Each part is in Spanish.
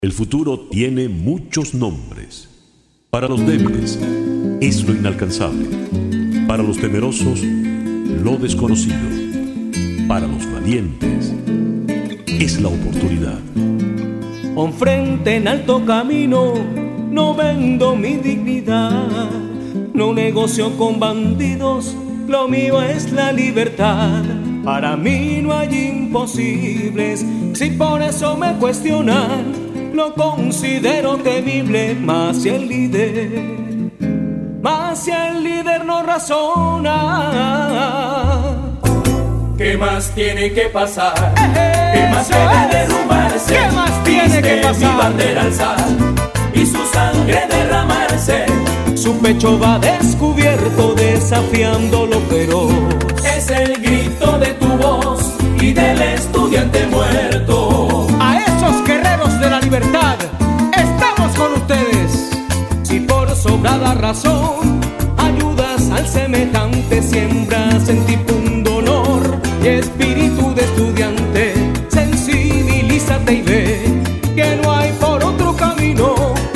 El futuro tiene muchos nombres. Para los débiles es lo inalcanzable. Para los temerosos, lo desconocido. Para los valientes es la oportunidad. Con frente en alto camino, no vendo mi dignidad. No negocio con bandidos, lo mío es la libertad. Para mí no hay imposibles, si por eso me cuestionan, lo considero temible. Más si el líder no razona. ¿Qué más tiene que pasar? ¿Qué más debe derrumbarse? ¿Qué más tiene que pasar? Mi bandera alzar y su sangre derramarse. Su pecho va descubierto desafiando lo feroz. Es el grito de tu voz y del estudiante muerto. A esos guerreros de la libertad, estamos con ustedes. Si por sobrada razón ayudas al semejante, siembras en ti pundonor y espíritu de estudiante. Sensibilízate y ve que no hay por otro camino.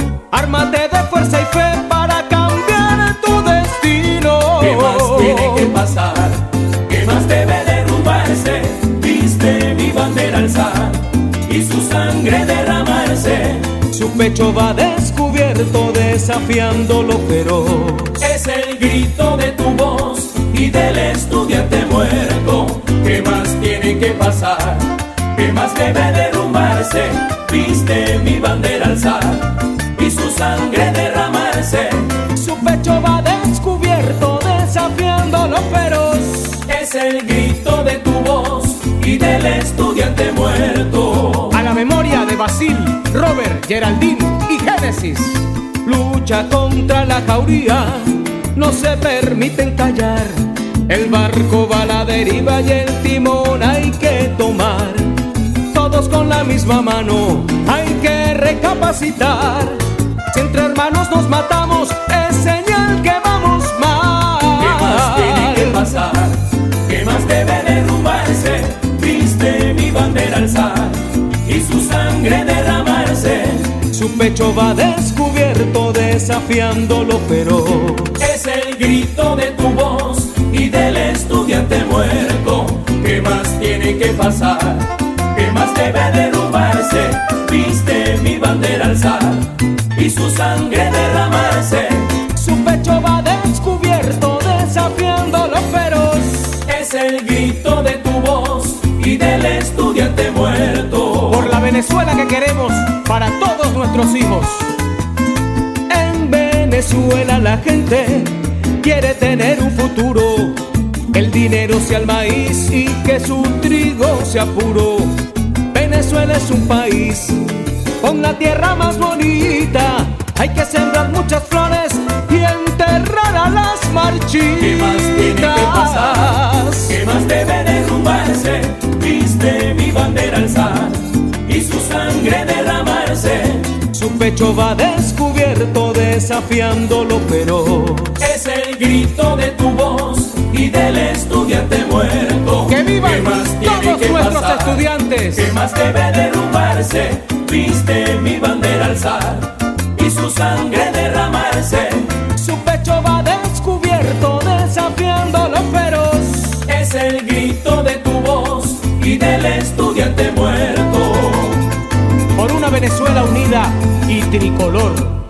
Ármate de fuerza y fe para cambiar tu destino. ¿Qué más tiene que pasar? ¿Qué más debe derrumbarse? Viste mi bandera alzar y su sangre derramarse. Su pecho va descubierto desafiando lo feroz. Es el grito de tu voz y del estudiante muerto. ¿Qué más tiene que pasar? ¿Qué más debe derrumbarse? Viste mi bandera alzar y su sangre derramarse. Su pecho va descubierto desafiando lo feroz. Es el grito de tu voz y del estudiante muerto. A la memoria de Basil, Robert, Geraldine y Génesis. Lucha contra la jauría, no se permiten callar. El barco va a la deriva y el timón hay que tomar. Todos con la misma mano, hay que recapacitar. Si entre hermanos nos matamos, es señal que vamos mal. ¿Qué más tiene que pasar? ¿Qué más debe derrumbarse? Viste mi bandera alzar y su sangre derramarse. Su pecho va descubierto desafiando lo feroz. Es el grito de tu voz y del estudiante muerto. ¿Qué más tiene que pasar? ¿Qué más debe derrumbarse? Viste mi bandera alzar y su sangre derramarse. Su pecho va descubierto desafiando lo feroz. Es el grito de tu voz y del estudiante muerto. Por la Venezuela que queremos para todos nuestros hijos. En Venezuela la gente quiere tener un futuro. El dinero sea el maíz y que su trigo sea puro. Venezuela es un país con la tierra más bonita. Hay que sembrar muchas flores y enterrar a las marchitas. ¿Qué más tiene que pasar? ¿Qué más debe derrumbarse? Viste mi bandera alzar y su sangre derramarse. Su pecho va descubierto desafiando lo feroz. Es el grito de tu voz y del estudiante muerto. ¡Que vivan ¿Qué más tiene todos que nuestros pasar? estudiantes! ¿Qué más debe derrumbarse? Viste mi bandera alzar y su sangre derramarse. Su pecho va descubierto desafiando lo feroz. Es el grito de tu voz y del estudiante muerto. Por una Venezuela unida y tricolor.